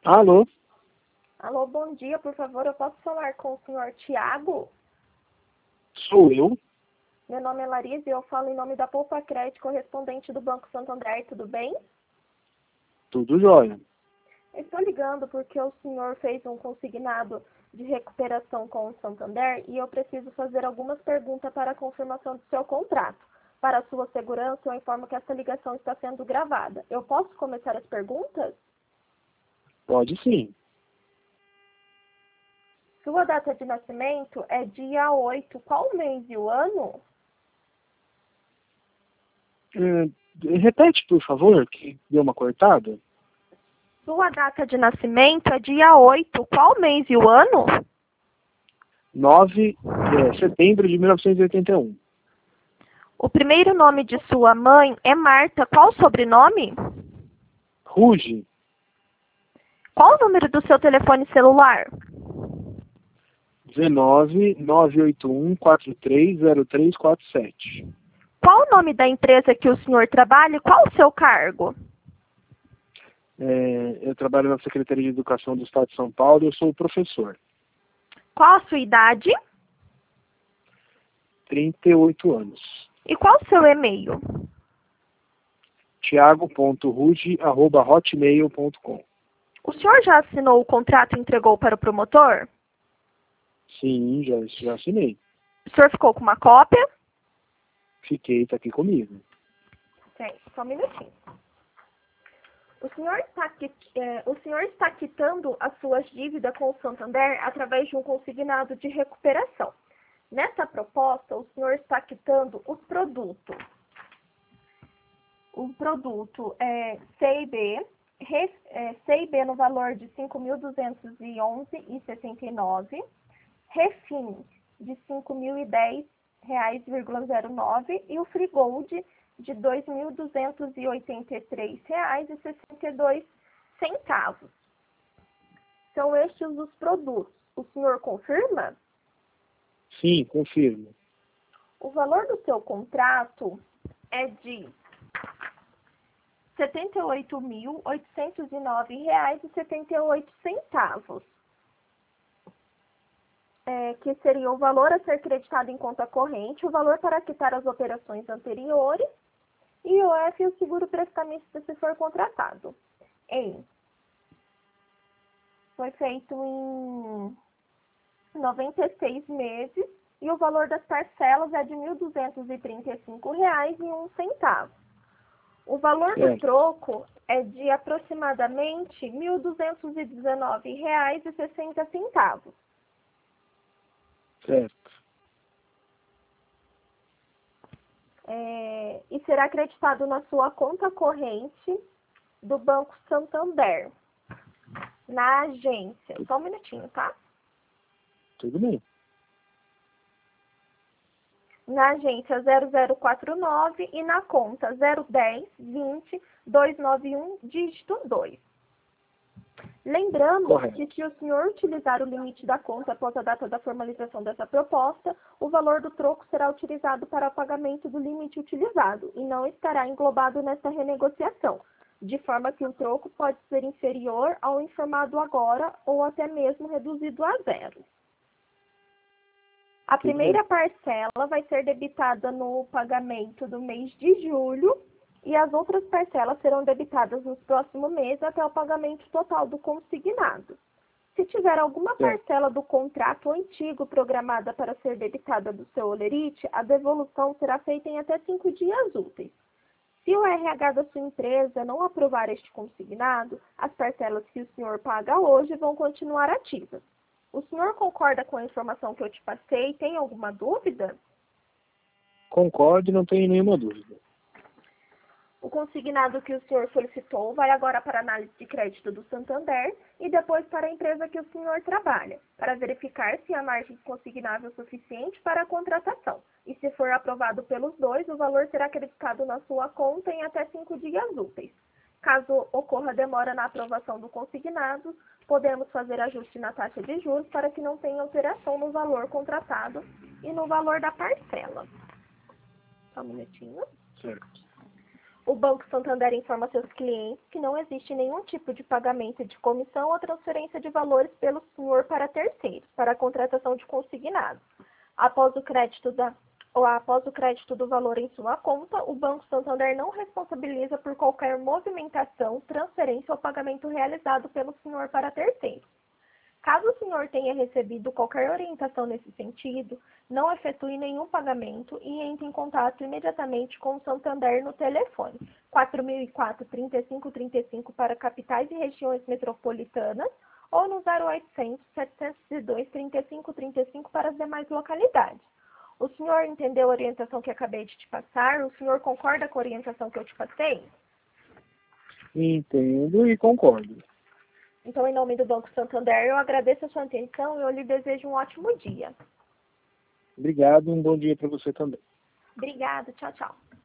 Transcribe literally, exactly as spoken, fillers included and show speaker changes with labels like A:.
A: Alô?
B: Alô, bom dia, por favor, eu posso falar com o senhor Tiago?
A: Sou eu?
B: Meu nome é Larissa e eu falo em nome da Poupa Crédito, correspondente do Banco Santander, tudo bem?
A: Tudo jóia.
B: Estou ligando porque o senhor fez um consignado de recuperação com o Santander e eu preciso fazer algumas perguntas para a confirmação do seu contrato. Para a sua segurança, eu informo que essa ligação está sendo gravada. Eu posso começar as perguntas?
A: Pode sim.
B: Sua data de nascimento é dia oito. Qual mês e o ano?
A: É, repete, por favor, que deu uma cortada.
B: Sua data de nascimento é dia oito. Qual mês e o ano?
A: nove de setembro de mil novecentos e oitenta e um.
B: O primeiro nome de sua mãe é Marta. Qual o sobrenome?
A: Ruge,
B: Qual o número do seu telefone celular?
A: dezenove, nove oito um, quatro três zero três quatro sete.
B: Qual o nome da empresa que o senhor trabalha e qual o seu cargo?
A: É, eu trabalho na Secretaria de Educação do Estado de São Paulo e eu sou professor.
B: Qual a sua idade?
A: trinta e oito anos.
B: E qual o seu e-mail?
A: tiago ponto ruge arroba hotmail ponto com.
B: O senhor já assinou o contrato e entregou para o promotor?
A: Sim, já, já assinei.
B: O senhor ficou com uma cópia?
A: Fiquei, tá aqui comigo.
B: Sim, só um minutinho. O senhor, está, qui- eh, o senhor está quitando as suas dívidas com o Santander através de um consignado de recuperação. Nessa proposta, o senhor está quitando os produtos. O produto é C e B, re- é, C e B no valor de cinco mil duzentos e onze reais e sessenta e nove centavos, Refins de cinco mil e dez reais e zero nove e o Free Gold de dois mil duzentos e oitenta e três reais e sessenta e dois centavos. São estes os produtos. O senhor confirma?
A: Sim, confirmo.
B: O valor do seu contrato é de setenta e oito mil oitocentos e nove reais e setenta e oito centavos. É, que seria o valor a ser creditado em conta corrente, o valor para quitar as operações anteriores e o F e o seguro prestamista se for contratado. Em, foi feito em noventa e seis meses e o valor das parcelas é de mil duzentos e trinta e cinco reais e um centavo. O valor do
A: Certo.
B: troco é de aproximadamente mil duzentos e dezenove reais e sessenta centavos.
A: Certo.
B: É, e será acreditado na sua conta corrente do Banco Santander, na agência. Só um minutinho, tá?
A: Tudo bem.
B: Na agência zero zero quatro nove e na conta zero dez vinte duzentos e noventa e um, dígito dois. Lembrando
A: Correto.
B: que se o senhor utilizar o limite da conta após a data da formalização dessa proposta, o valor do troco será utilizado para o pagamento do limite utilizado e não estará englobado nessa renegociação, de forma que o troco pode ser inferior ao informado agora ou até mesmo reduzido a zero. A primeira parcela vai ser debitada no pagamento do mês de julho e as outras parcelas serão debitadas nos próximos meses até o pagamento total do consignado. Se tiver alguma parcela do contrato antigo programada para ser debitada do seu holerite, a devolução será feita em até cinco dias úteis. Se o R H da sua empresa não aprovar este consignado, as parcelas que o senhor paga hoje vão continuar ativas. O senhor concorda com a informação que eu te passei? Tem alguma dúvida?
A: Concordo, não tenho nenhuma dúvida.
B: O consignado que o senhor solicitou vai agora para a análise de crédito do Santander e depois para a empresa que o senhor trabalha, para verificar se a margem consignável é suficiente para a contratação. E se for aprovado pelos dois, o valor será acreditado na sua conta em até cinco dias úteis. Caso ocorra demora na aprovação do consignado, podemos fazer ajuste na taxa de juros para que não tenha alteração no valor contratado e no valor da parcela. Só um minutinho.
A: Certo.
B: O Banco Santander informa seus clientes que não existe nenhum tipo de pagamento de comissão ou transferência de valores pelo senhor para terceiros, para a contratação de consignados. Após o crédito da ou após o crédito do valor em sua conta, o Banco Santander não responsabiliza por qualquer movimentação, transferência ou pagamento realizado pelo senhor para terceiros. Caso o senhor tenha recebido qualquer orientação nesse sentido, não efetue nenhum pagamento e entre em contato imediatamente com o Santander no telefone quatro mil e quatro, trinta e cinco trinta e cinco para capitais e regiões metropolitanas ou no zero oitocentos, setecentos e dois, trinta e cinco trinta e cinco para as demais localidades. O senhor entendeu a orientação que acabei de te passar? O senhor concorda com a orientação que eu te passei?
A: Entendo e concordo.
B: Então, em nome do Banco Santander, eu agradeço a sua atenção e eu lhe desejo um ótimo dia.
A: Obrigado e um bom dia para você também.
B: Obrigada. Tchau, tchau.